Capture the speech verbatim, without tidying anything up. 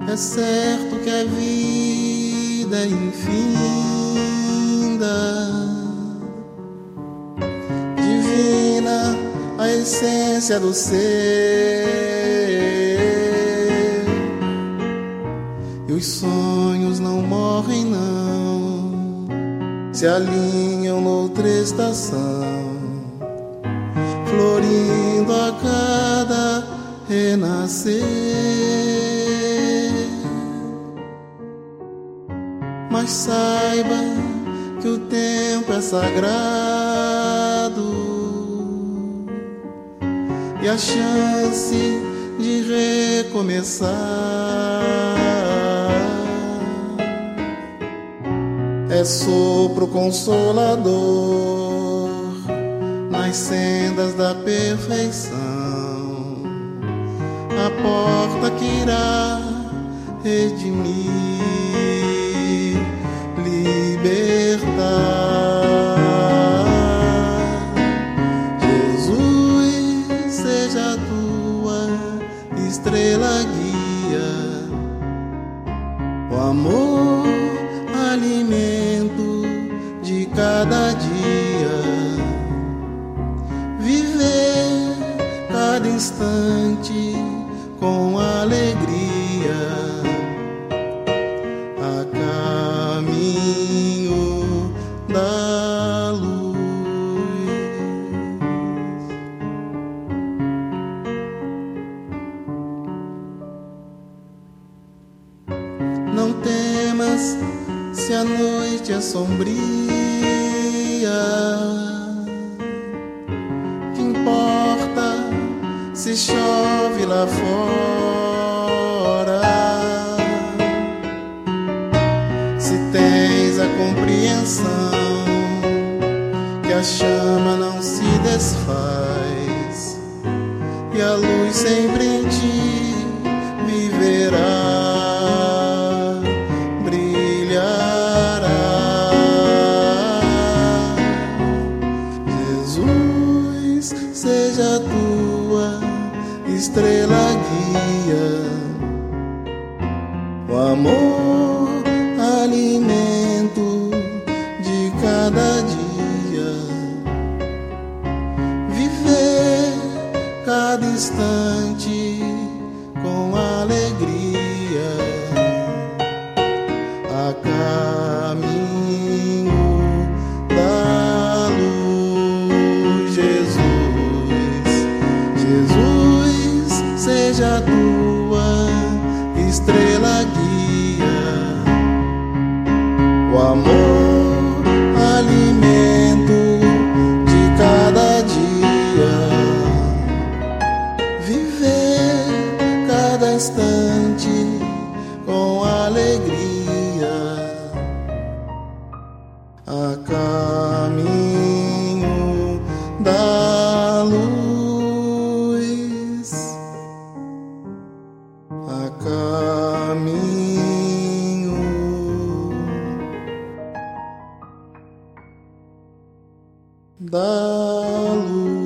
É certo que a vida é infinda, divina a essência do ser, e os sonhos não morrem não, se alinham noutra estação, florindo a cada renascer. Mas saiba que o tempo é sagrado e a chance de recomeçar é sopro consolador nas sendas da perfeição, a porta que irá redimir, libertar. Jesus, seja a tua estrela guia, o amor, alimento de cada dia, viver cada instante com alegria, a caminho da luz. Não temas se a noite é sombria, que importa se chove lá fora, se tens a compreensão que a chama não se desfaz e a luz sempre em ti viverá, brilhará. Jesus, seja a tua estrela guia, o amor, alimento de cada dia, viver cada instante com alegria, a caminho da luz. Jesus, Jesus, seja a tua estrela guia, o amor, alimento de cada dia, viver cada instante com alegria, a caminho da luz, a caminho da luz.